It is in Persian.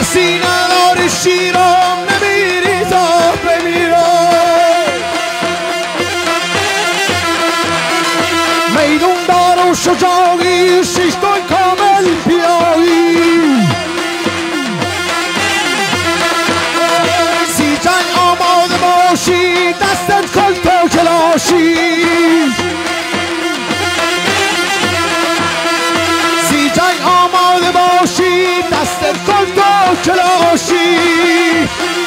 سینه دار شیرم نمیری تا بمیرم میدون دار و شجاعی ششتای کامل بیایی سی جنگ آماده باشی دستت کن تا کلاشی سی جنگ آماده باشی دستت کن تا کلاشی